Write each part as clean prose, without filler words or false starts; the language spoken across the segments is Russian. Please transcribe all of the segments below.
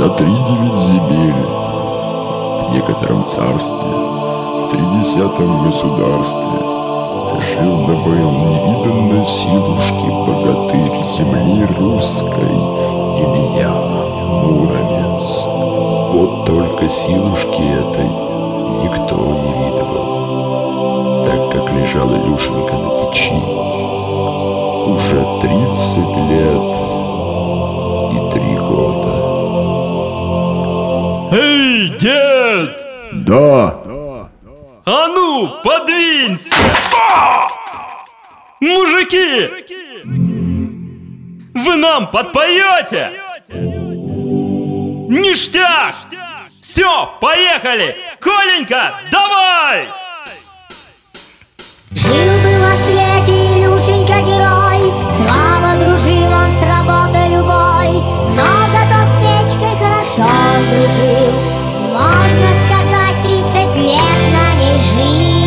за 3-9 земель, в некотором царстве, в 30-м государстве, жил да был невиданной силушки богатырь земли русской Илья Муромец. Вот только силушки этой никто не видывал, так как лежал Илюшенька на печи уже 30 лет и 3 года. Эй, дед! Да. А ну, подвинься! Мужики! Вы нам подпоете? Ништяк! Все, поехали! Коленька, давай! Жил-был на свете Илюшенька герой, слава дружил он с работой любой, но зато с печкой хорошо он дружил, можно сказать, 30 лет на ней жил.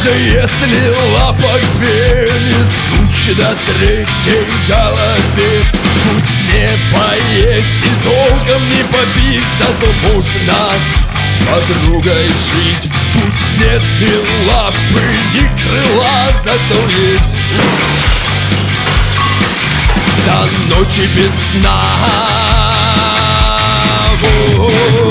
Даже если лапок две, не скучно третьей голове. Пусть не поесть и толком не попить, зато можно с подругой жить. Пусть нет ни лапы, ни крыла, зато есть до ночи без сна.